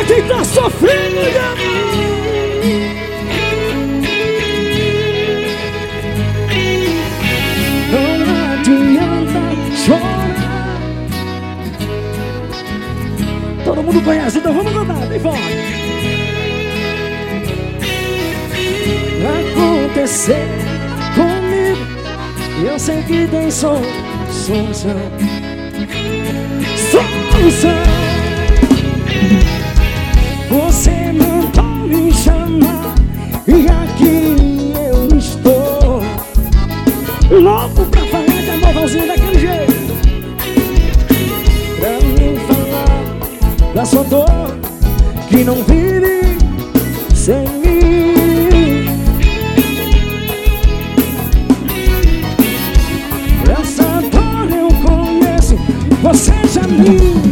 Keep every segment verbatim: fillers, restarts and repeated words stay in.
quem tá sofrendo de amor. Não adianta chorar. Todo mundo conhece, então vamos cantar, bem forte. Aconteceu comigo, eu sei que tem só solução. Solução. Você mandou me chamar e aqui eu estou, louco pra falar de amor, Valzinho, daquele jeito. Pra mim falar da sua dor, que não vive sem mim. Essa dor eu conheço, você já me...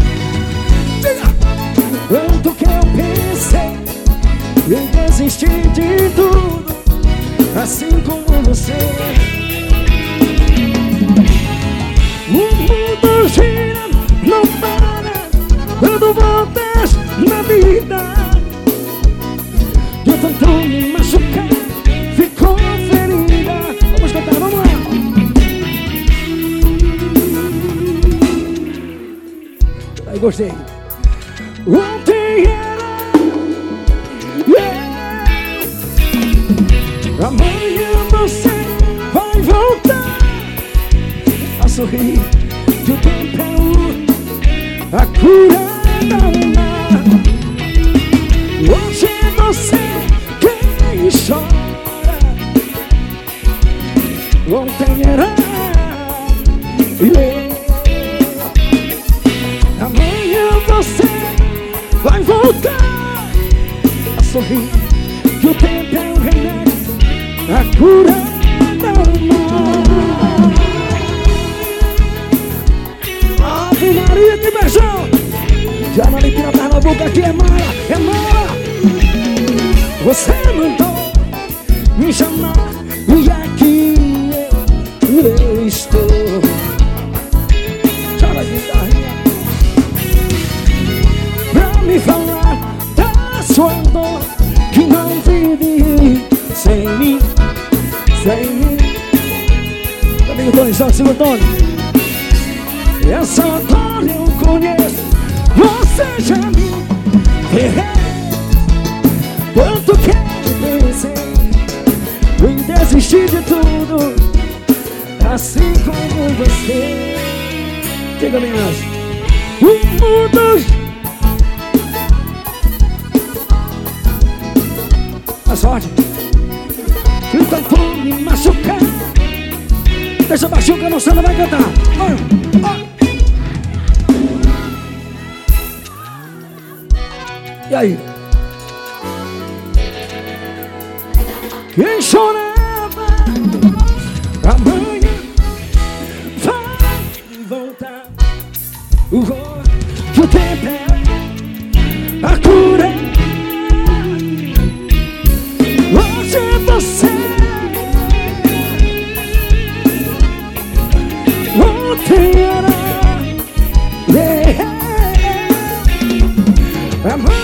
Tanto que eu pensei em desistir de tudo, assim como você. O mundo gira, não para, dando voltas na vida. De tanto me machucar, ficou ferida. Vamos cantar, vamos lá. Aí, gostei. Ontem era yeah. Amanhã você vai voltar a sorrir. Que o tempo é a cura da alma. Hoje você quem chora. Ontem era yeah. Amanhã você vai voltar a sorrir. Que o tempo é o remédio, a cura da alma. Ave Maria, que beijão! Já não limpia a na boca, aqui é mala, é mala. Você mandou me chamar e aqui eu, eu estou. Chora a guitarrinha pra me falar da sua dor, que não vive sem mim, sem mim. Amigo Tony, só segura Tony. Essa dor eu conheço, você já me errei. Quanto que eu pensei em desistir de tudo, assim como você. Diga, meninas. O mundo... A sorte que tanto me machucar, deixa baixinho que a moçada vai cantar. Olha, olha. E aí? Quem chorava amanhã vai voltar. Que o tempo é a cura. Você ontem era yeah. Amanhã